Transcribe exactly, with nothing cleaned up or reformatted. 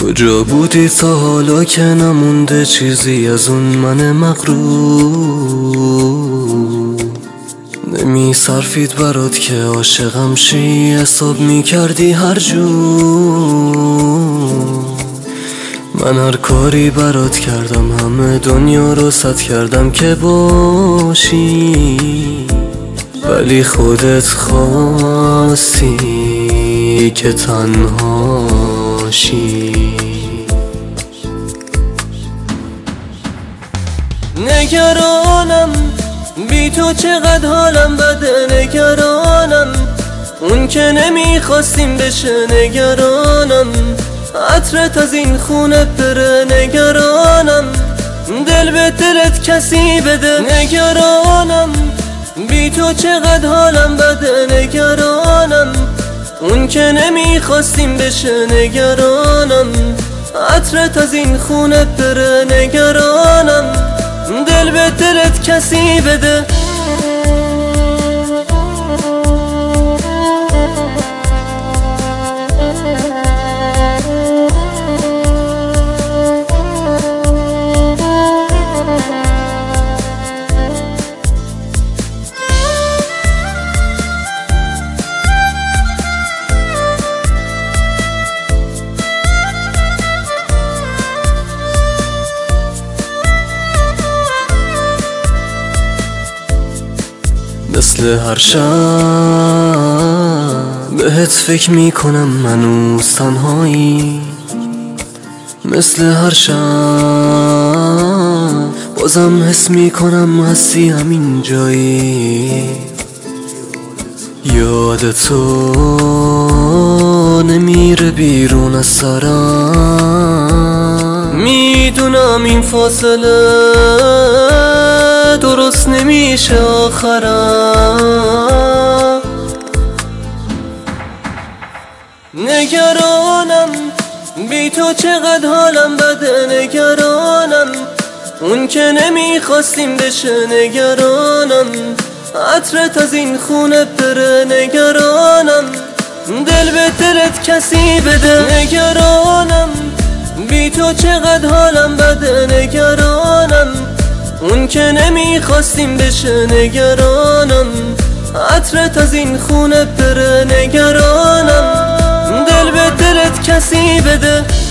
کجا بودی تا حالا که نمونده چیزی از اون من مغرور؟ نمی صرفید برات که عاشقم شی، حساب می کردی هر جور. من هر کاری برات کردم، همه دنیا رو سد کردم که باشی، ولی خودت خواستی که تنهاشی. نگرانم بی تو چقدر حالم بده، نگرانم اون که نمیخواستیم بشه، نگرانم عطرت از این خونه بره، نگرانم دل به دلت کسی بده، نگرانم بی تو چقدر حالم بده، نگرانم اون که نمیخواستیم بشه، نگرانم عطرت از این خونه بره، نگرانم دل به دلت کسی بده. مثل هر شب بهت فکر میکنم منوز تنهایی، مثل هر شب بازم حس میکنم هستی همین جایی. یاد تو نمیره بیرون از سرم، میدونم این فاصله درست نمیشه آخرم. نگرانم بی تو چقدر حالم بده، نگرانم اون که نمیخواستیم بشه، نگرانم عطرت از این خونه بره، نگرانم دل به دلت کسی بده، نگرانم بی تو چقدر حالم بده، نگرانم اون که نمیخواستیم بشه، نگرانم عطرت از این خونه بره، نگرانم دل به دلت کسی بده.